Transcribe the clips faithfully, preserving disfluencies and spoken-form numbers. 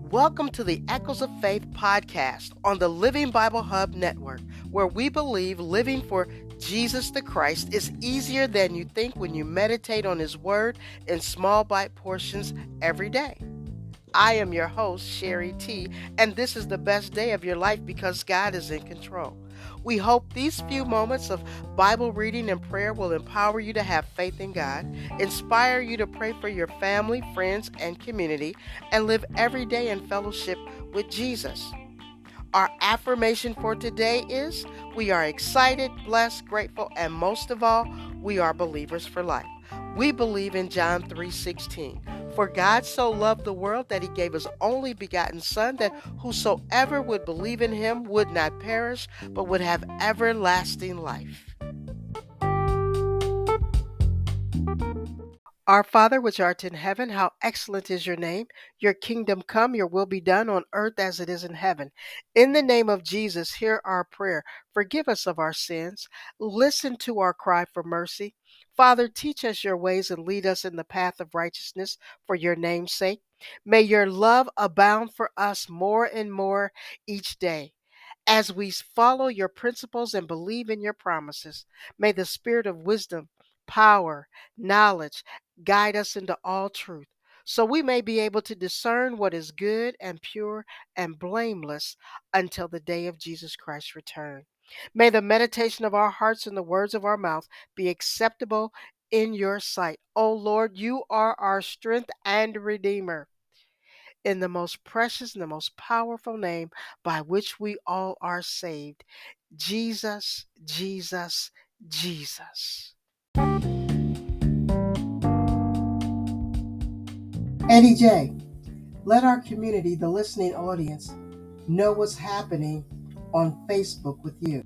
Welcome to the Echoes of Faith podcast on the Living Bible Hub Network, where we believe living for Jesus the Christ is easier than you think when you meditate on His Word in small bite portions every day. I am your host, Sherry T, and this is the best day of your life because God is in control. We hope these few moments of Bible reading and prayer will empower you to have faith in God, inspire you to pray for your family, friends, and community, and live every day in fellowship with Jesus. Our affirmation for today is, we are excited, blessed, grateful, and most of all, we are believers for life. We believe in John three sixteen. For God so loved the world that He gave His only begotten Son, that whosoever would believe in Him would not perish, but would have everlasting life. Our Father, which art in heaven, how excellent is your name. Your kingdom come, your will be done on earth as it is in heaven. In the name of Jesus, hear our prayer. Forgive us of our sins. Listen to our cry for mercy. Father, teach us your ways and lead us in the path of righteousness for your name's sake. May your love abound for us more and more each day. As we follow your principles and believe in your promises, may the spirit of wisdom, power, knowledge guide us into all truth, so we may be able to discern what is good and pure and blameless until the day of Jesus Christ's return. May the meditation of our hearts and the words of our mouth be acceptable in your sight. O Lord, you are our strength and Redeemer. In the most precious and the most powerful name by which we all are saved, Jesus, Jesus, Jesus. Eddie J, let our community, the listening audience, know what's happening on Facebook with you.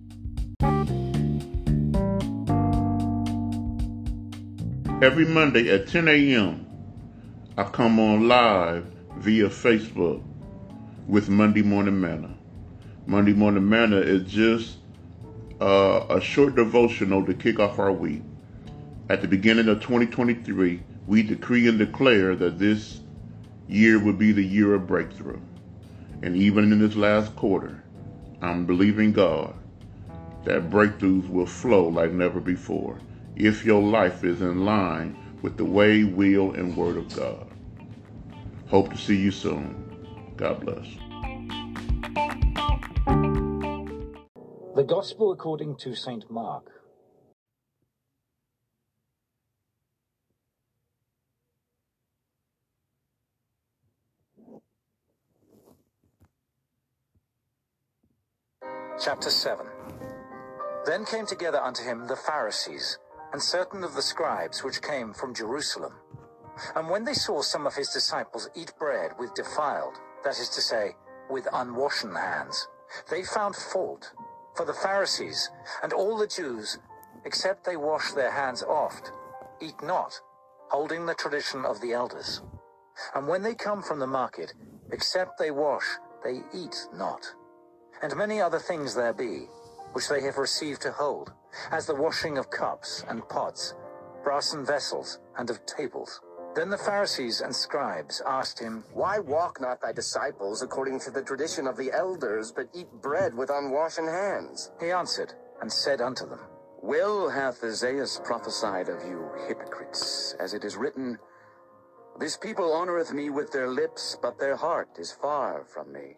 Every Monday at ten a.m., I come on live via Facebook with Monday Morning Manna. Monday Morning Manna is just uh, a short devotional to kick off our week. At the beginning of twenty twenty-three, we decree and declare that this year will be the year of breakthrough. And even in this last quarter, I'm believing God that breakthroughs will flow like never before if your life is in line with the way, will, and word of God. Hope to see you soon. God bless. The Gospel according to Saint Mark. Chapter seven. Then came together unto him the Pharisees, and certain of the scribes which came from Jerusalem. And when they saw some of his disciples eat bread with defiled, that is to say, with unwashen hands, they found fault. For the Pharisees and all the Jews, except they wash their hands oft, eat not, holding the tradition of the elders. And when they come from the market, except they wash, they eat not. And many other things there be, which they have received to hold, as the washing of cups and pots, brassen vessels, and of tables. Then the Pharisees and scribes asked him, Why walk not thy disciples according to the tradition of the elders, but eat bread with unwashen hands? He answered and said unto them, Well hath Isaiah prophesied of you, hypocrites, as it is written, This people honoureth me with their lips, but their heart is far from me.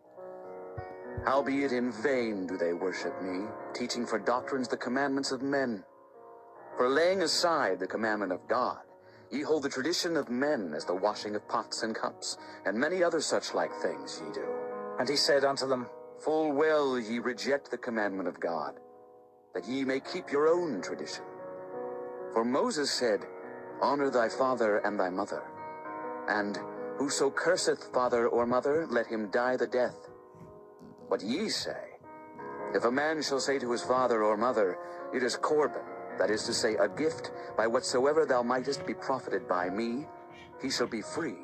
Howbeit in vain do they worship me, teaching for doctrines the commandments of men. For laying aside the commandment of God, ye hold the tradition of men as the washing of pots and cups, and many other such like things ye do. And he said unto them, Full well ye reject the commandment of God, that ye may keep your own tradition. For Moses said, Honour thy father and thy mother, and whoso curseth father or mother, let him die the death. But ye say, If a man shall say to his father or mother, It is Corban, that is to say, a gift, by whatsoever thou mightest be profited by me, he shall be free.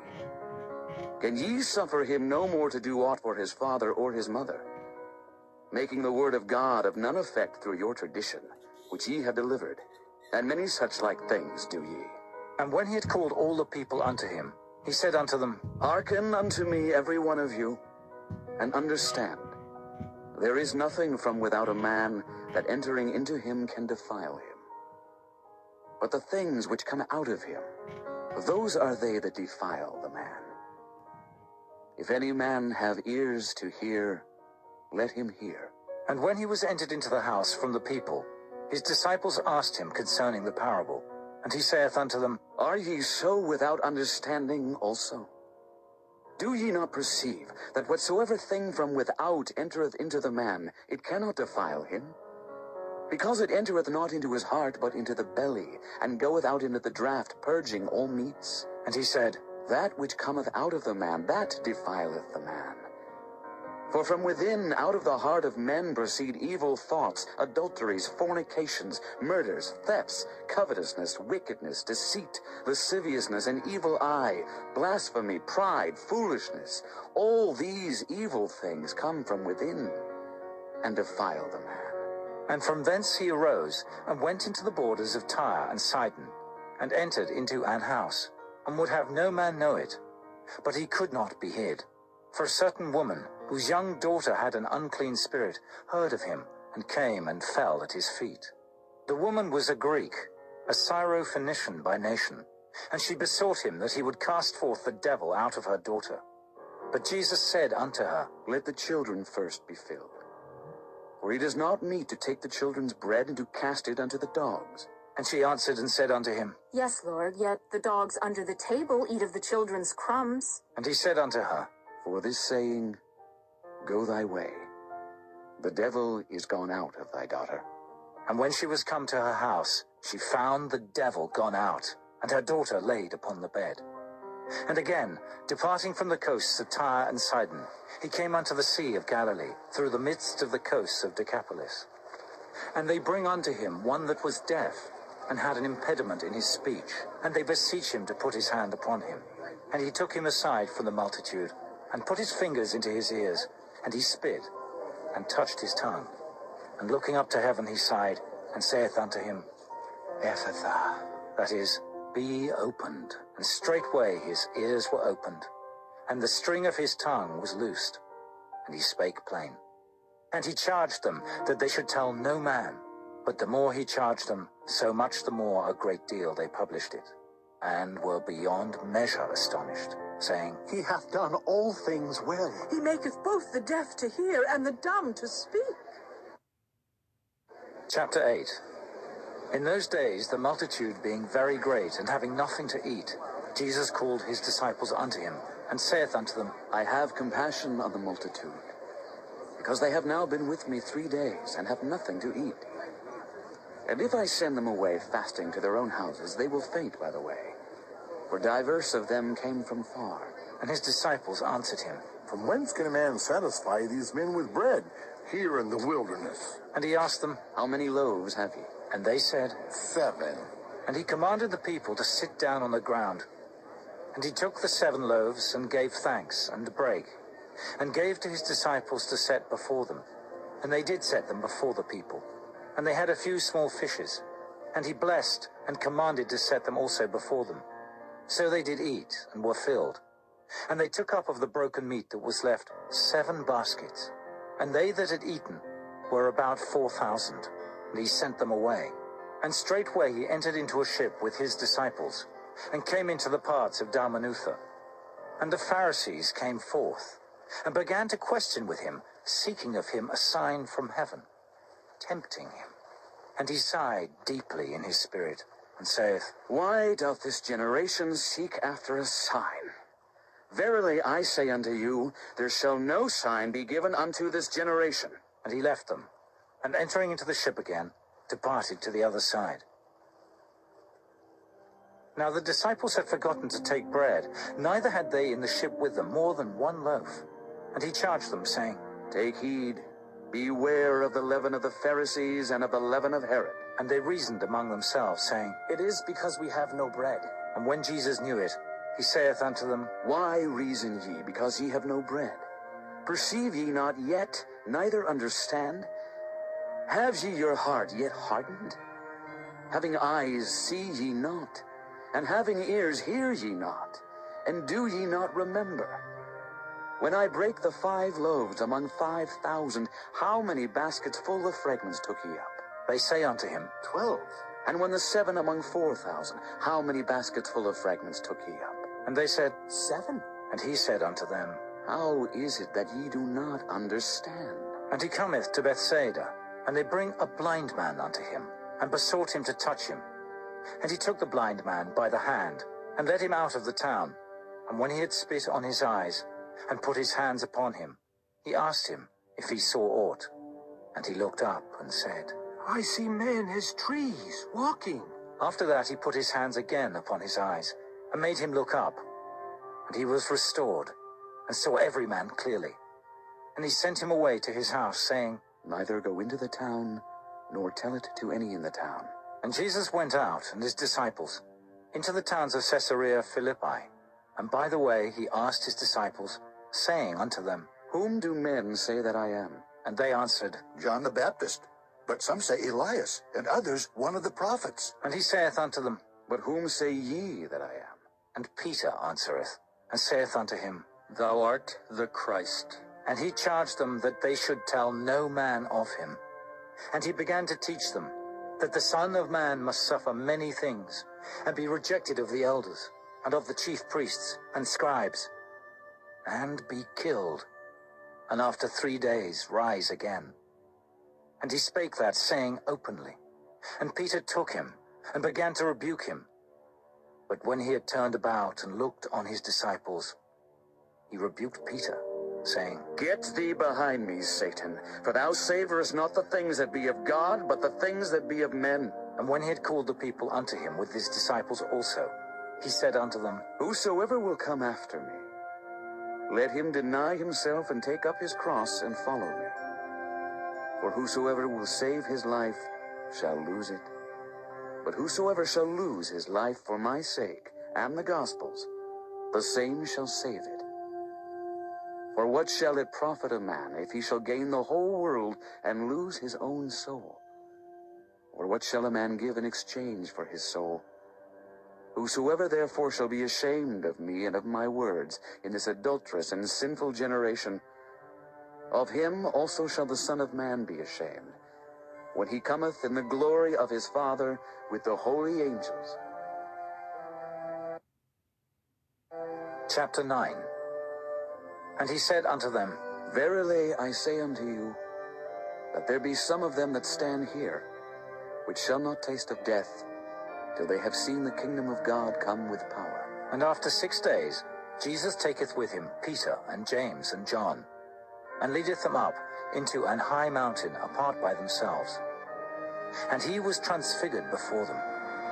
Can ye suffer him no more to do aught for his father or his mother, making the word of God of none effect through your tradition, which ye have delivered? And many such like things do ye. And when he had called all the people unto him, He said unto them, Hearken unto me, every one of you, and understand. There is nothing from without a man that entering into him can defile him. But the things which come out of him, those are they that defile the man. If any man have ears to hear, let him hear. And when he was entered into the house from the people, his disciples asked him concerning the parable. And he saith unto them, Are ye so without understanding also? Do ye not perceive that whatsoever thing from without entereth into the man, it cannot defile him? Because it entereth not into his heart, but into the belly, and goeth out into the draught, purging all meats. And he said, That which cometh out of the man, that defileth the man. For from within, out of the heart of men proceed evil thoughts, adulteries, fornications, murders, thefts, covetousness, wickedness, deceit, lasciviousness, an evil eye, blasphemy, pride, foolishness. All these evil things come from within, and defile the man. And from thence he arose, and went into the borders of Tyre and Sidon, and entered into an house, and would have no man know it. But he could not be hid. For a certain woman, whose young daughter had an unclean spirit, heard of him, and came and fell at his feet. The woman was a Greek, a Syrophoenician by nation, and she besought him that he would cast forth the devil out of her daughter. But Jesus said unto her, Let the children first be filled. For it is not meet to take the children's bread and to cast it unto the dogs. And she answered and said unto him, Yes, Lord, yet the dogs under the table eat of the children's crumbs. And he said unto her, For this saying, Go thy way. The devil is gone out of thy daughter. And when she was come to her house, she found the devil gone out, and her daughter laid upon the bed. And again, departing from the coasts of Tyre and Sidon, he came unto the sea of Galilee, through the midst of the coasts of Decapolis. And they bring unto him one that was deaf, and had an impediment in his speech. And they beseech him to put his hand upon him. And he took him aside from the multitude, and put his fingers into his ears, and he spit, and touched his tongue. And looking up to heaven he sighed, and saith unto him, Ephphatha, that is, be opened. And straightway his ears were opened, and the string of his tongue was loosed, and he spake plain. And he charged them that they should tell no man, but the more he charged them, so much the more a great deal they published it, and were beyond measure astonished, saying, He hath done all things well. He maketh both the deaf to hear and the dumb to speak. Chapter eight. In those days, the multitude being very great, and having nothing to eat, Jesus called his disciples unto him, and saith unto them, I have compassion on the multitude, because they have now been with me three days, and have nothing to eat. And if I send them away fasting to their own houses, they will faint by the way. For divers of them came from far. And his disciples answered him, From whence can a man satisfy these men with bread here in the wilderness? And he asked them, How many loaves have ye? And they said, Seven. And he commanded the people to sit down on the ground. And he took the seven loaves, and gave thanks, and brake, and gave to his disciples to set before them. And they did set them before the people. And they had a few small fishes. And he blessed, and commanded to set them also before them. So they did eat, and were filled. And they took up of the broken meat that was left seven baskets. And they that had eaten were about four thousand. And he sent them away. And straightway he entered into a ship with his disciples, and came into the parts of Dalmanutha. And the Pharisees came forth, and began to question with him, seeking of him a sign from heaven, tempting him. And he sighed deeply in his spirit, and saith, Why doth this generation seek after a sign? Verily I say unto you, there shall no sign be given unto this generation. And he left them, and entering into the ship again, departed to the other side. Now the disciples had forgotten to take bread, neither had they in the ship with them more than one loaf. And he charged them, saying, Take heed, beware of the leaven of the Pharisees and of the leaven of Herod. And they reasoned among themselves, saying, It is because we have no bread. And when Jesus knew it, he saith unto them, Why reason ye, because ye have no bread? Perceive ye not yet, neither understand? Have ye your heart yet hardened? Having eyes, see ye not, and having ears, hear ye not? And do ye not remember? When I brake the five loaves among five thousand, how many baskets full of fragments took ye up? They say unto him, Twelve. And when the seven among four thousand, how many baskets full of fragments took ye up? And they said, Seven. And he said unto them, How is it that ye do not understand? And he cometh to Bethsaida, and they bring a blind man unto him, and besought him to touch him. And he took the blind man by the hand, and led him out of the town. And when he had spit on his eyes, and put his hands upon him, he asked him if he saw aught. And he looked up and said, I see men as trees, walking. After that he put his hands again upon his eyes, and made him look up. And he was restored, and saw every man clearly. And he sent him away to his house, saying, Neither go into the town, nor tell it to any in the town. And Jesus went out, and his disciples, into the towns of Caesarea Philippi. And by the way he asked his disciples, saying unto them, Whom do men say that I am? And they answered, John the Baptist. But some say Elias, and others one of the prophets. And he saith unto them, But whom say ye that I am? And Peter answereth, and saith unto him, Thou art the Christ. And he charged them that they should tell no man of him. And he began to teach them that the Son of Man must suffer many things, and be rejected of the elders, and of the chief priests and scribes, and be killed, and after three days rise again. And he spake that saying openly. And Peter took him, and began to rebuke him. But when he had turned about and looked on his disciples, he rebuked Peter, saying, Get thee behind me, Satan, for thou savorest not the things that be of God, but the things that be of men. And when he had called the people unto him with his disciples also, he said unto them, Whosoever will come after me, let him deny himself and take up his cross and follow me. For whosoever will save his life shall lose it. But whosoever shall lose his life for my sake and the gospel's, the same shall save it. For what shall it profit a man if he shall gain the whole world and lose his own soul? Or what shall a man give in exchange for his soul? Whosoever therefore shall be ashamed of me and of my words in this adulterous and sinful generation, of him also shall the Son of Man be ashamed, when he cometh in the glory of his Father with the holy angels. Chapter nine. And he said unto them, Verily I say unto you, that there be some of them that stand here, which shall not taste of death, till they have seen the kingdom of God come with power. And after six days Jesus taketh with him Peter and James and John, and leadeth them up into an high mountain apart by themselves. And he was transfigured before them.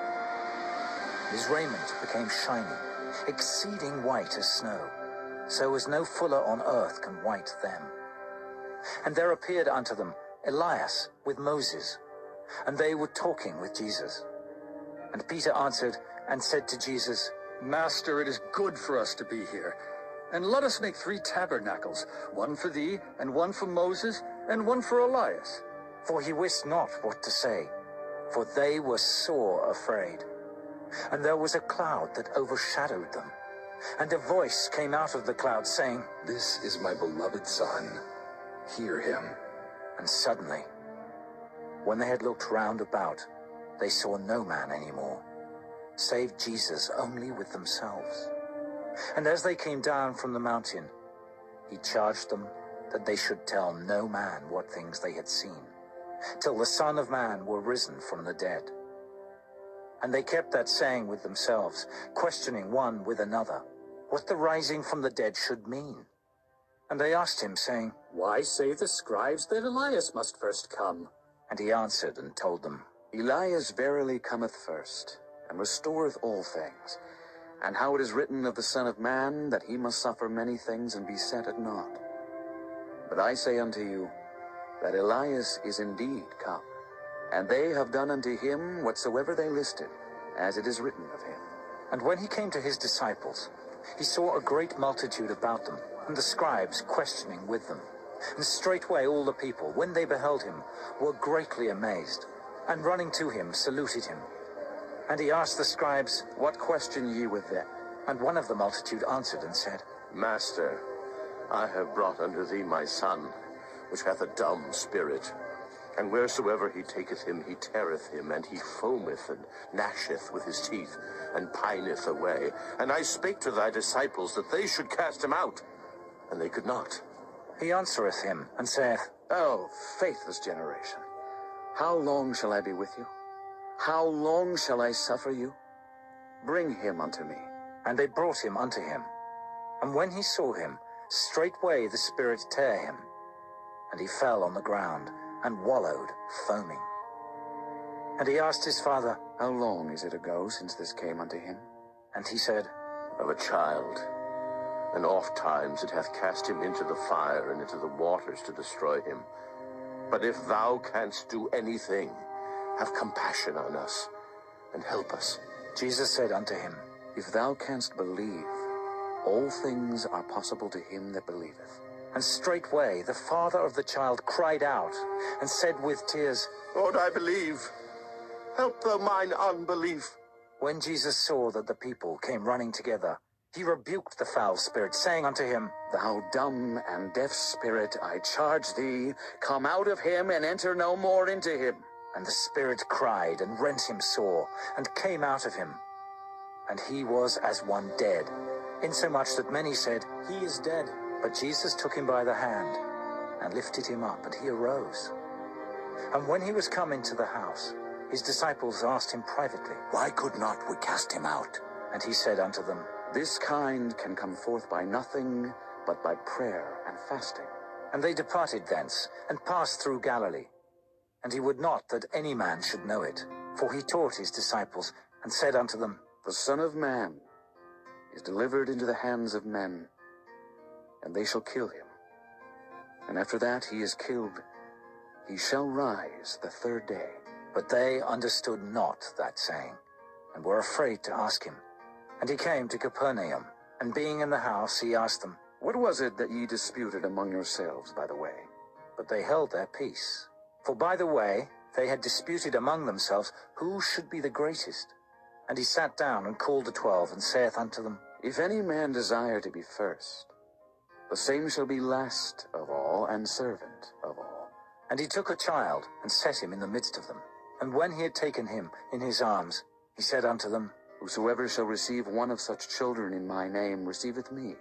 His raiment became shining, exceeding white as snow, so as no fuller on earth can white them. And there appeared unto them Elias with Moses, and they were talking with Jesus. And Peter answered and said to Jesus, Master, it is good for us to be here. And let us make three tabernacles, one for thee, and one for Moses, and one for Elias. For he wist not what to say, for they were sore afraid. And there was a cloud that overshadowed them. And a voice came out of the cloud, saying, This is my beloved Son. Hear him. And suddenly, when they had looked round about, they saw no man any more, save Jesus only with themselves. And as they came down from the mountain, he charged them that they should tell no man what things they had seen, till the Son of Man were risen from the dead. And they kept that saying with themselves, questioning one with another, what the rising from the dead should mean. And they asked him, saying, Why say the scribes that Elias must first come? And he answered and told them, Elias verily cometh first, and restoreth all things. And how it is written of the Son of Man, that he must suffer many things and be set at naught. But I say unto you, that Elias is indeed come, and they have done unto him whatsoever they listed, as it is written of him. And when he came to his disciples, he saw a great multitude about them, and the scribes questioning with them. And straightway all the people, when they beheld him, were greatly amazed, and running to him saluted him. And he asked the scribes, What question ye with them? And one of the multitude answered and said, Master, I have brought unto thee my son, which hath a dumb spirit. And wheresoever he taketh him, he teareth him, and he foameth and gnasheth with his teeth, and pineth away. And I spake to thy disciples that they should cast him out, and they could not. He answereth him, and saith, O faithless generation, how long shall I be with you? How long shall I suffer you? Bring him unto me. And they brought him unto him. And when he saw him, straightway the spirit tare him, and he fell on the ground, and wallowed, foaming. And he asked his father, How long is it ago since this came unto him? And he said, Of a child, and oft times it hath cast him into the fire and into the waters to destroy him. But if thou canst do anything, have compassion on us, and help us. Jesus said unto him, If thou canst believe, all things are possible to him that believeth. And straightway the father of the child cried out, and said with tears, Lord, I believe. Help thou mine unbelief. When Jesus saw that the people came running together, he rebuked the foul spirit, saying unto him, Thou dumb and deaf spirit, I charge thee, come out of him, and enter no more into him. And the spirit cried, and rent him sore, and came out of him. And he was as one dead, insomuch that many said, He is dead. But Jesus took him by the hand, and lifted him up, and he arose. And when he was come into the house, his disciples asked him privately, Why could not we cast him out? And he said unto them, This kind can come forth by nothing but by prayer and fasting. And they departed thence, and passed through Galilee. And he would not that any man should know it, for he taught his disciples, and said unto them, The Son of Man is delivered into the hands of men, and they shall kill him. And after that he is killed, he shall rise the third day. But they understood not that saying, and were afraid to ask him. And he came to Capernaum, and being in the house, he asked them, What was it that ye disputed among yourselves by the way? But they held their peace. For by the way they had disputed among themselves who should be the greatest. And he sat down and called the twelve, and saith unto them, If any man desire to be first, the same shall be last of all, and servant of all. And he took a child, and set him in the midst of them. And when he had taken him in his arms, he said unto them, Whosoever shall receive one of such children in my name receiveth me.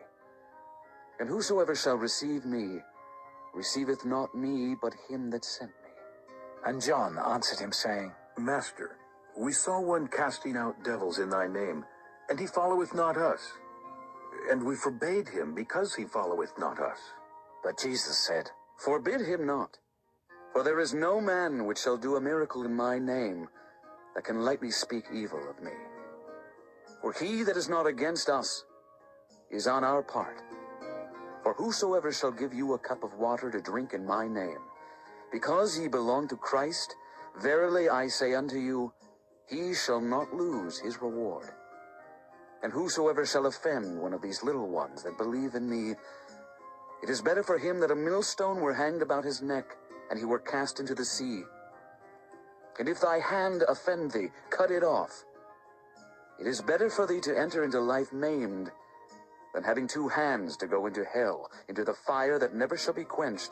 And whosoever shall receive me receiveth not me, but him that sent me. And John answered him, saying, Master, we saw one casting out devils in thy name, and he followeth not us. And we forbade him, because he followeth not us. But Jesus said, Forbid him not. For there is no man which shall do a miracle in my name that can lightly speak evil of me. For he that is not against us is on our part. For whosoever shall give you a cup of water to drink in my name, because ye belong to Christ, verily I say unto you, he shall not lose his reward. And whosoever shall offend one of these little ones that believe in me, it is better for him that a millstone were hanged about his neck, and he were cast into the sea. And if thy hand offend thee, cut it off. It is better for thee to enter into life maimed, than having two hands to go into hell, into the fire that never shall be quenched,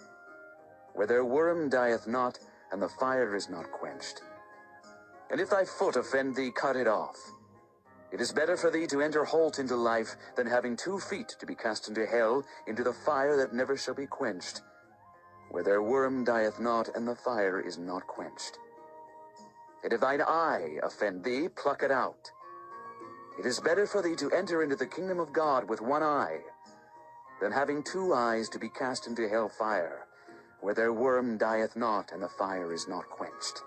where their worm dieth not, and the fire is not quenched. And if thy foot offend thee, cut it off. It is better for thee to enter halt into life, than having two feet to be cast into hell, into the fire that never shall be quenched, where their worm dieth not, and the fire is not quenched. And if thine eye offend thee, pluck it out. It is better for thee to enter into the kingdom of God with one eye, than having two eyes to be cast into hell fire, where their worm dieth not, and the fire is not quenched.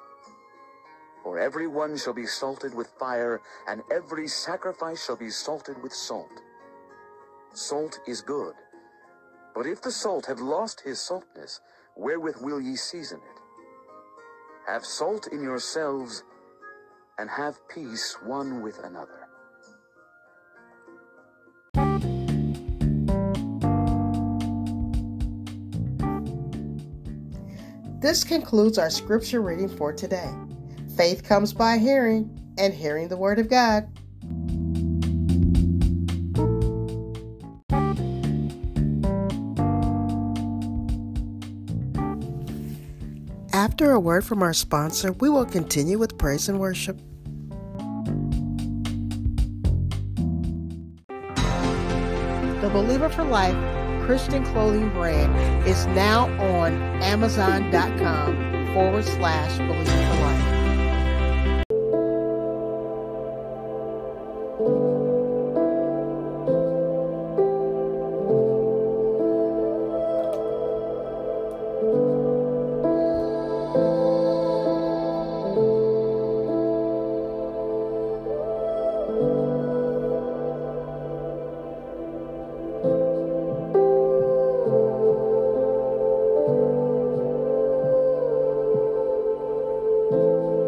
For every one shall be salted with fire, and every sacrifice shall be salted with salt. Salt is good, but if the salt have lost his saltness, wherewith will ye season it? Have salt in yourselves, and have peace one with another. This concludes our scripture reading for today. Faith comes by hearing, and hearing the word of God. After a word from our sponsor, we will continue with praise and worship. The Believer for Life Christian clothing brand is now on Amazon.com forward slash Believer for Life. Thank you.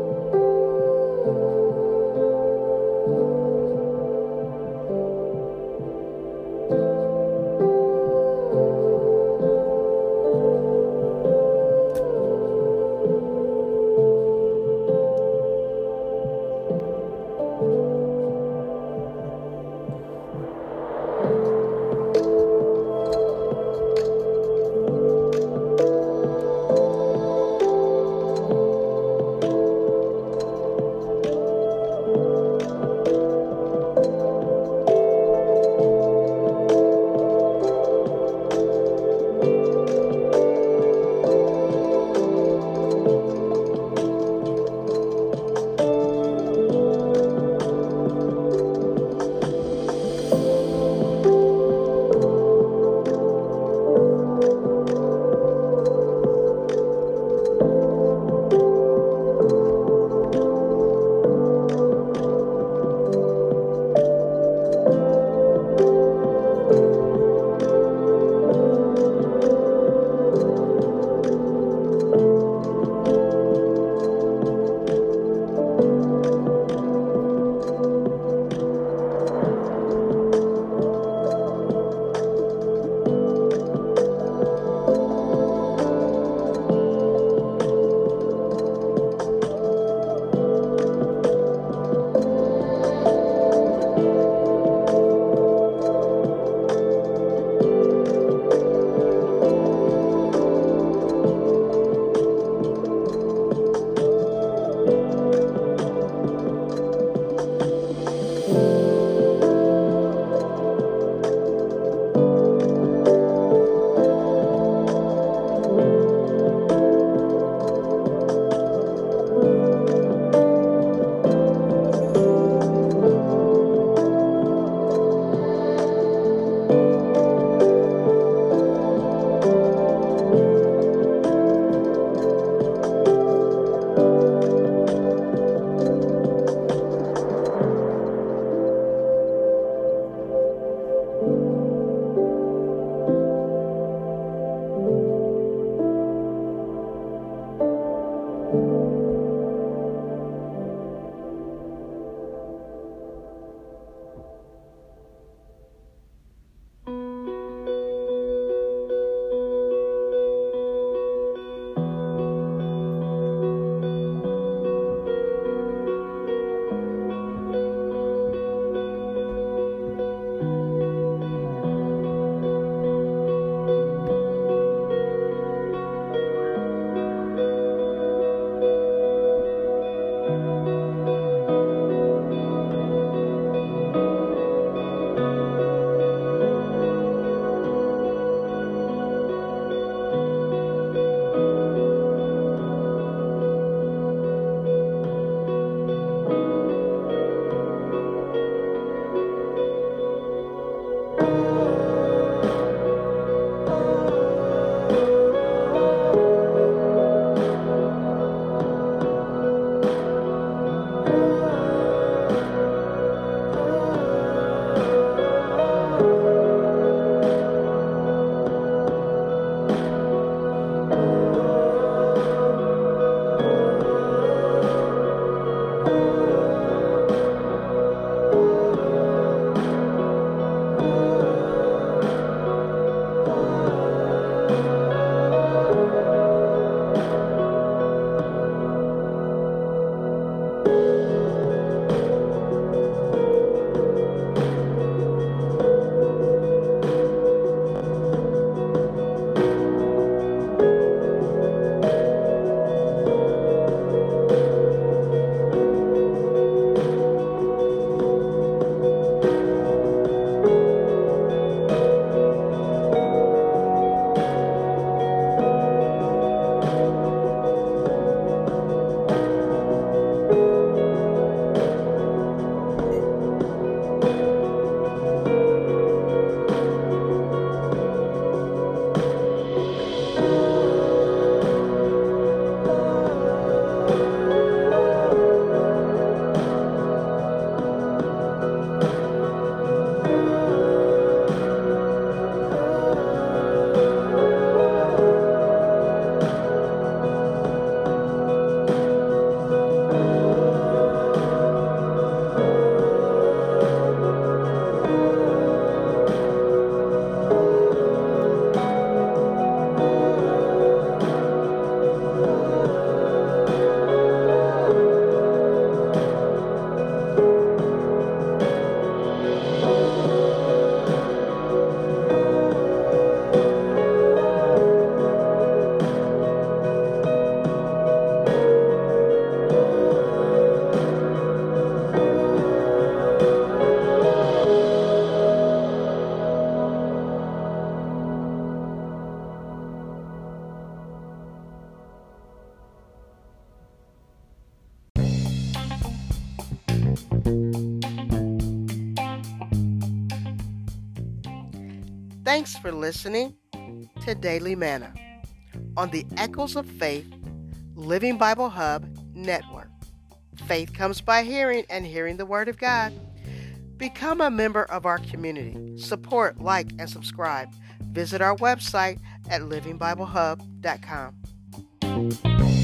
Thanks for listening to Daily Manna on the Echoes of Faith Living Bible Hub Network. Faith comes by hearing, and hearing the Word of God. Become a member of our community. Support, like, and subscribe. Visit our website at living bible hub dot com.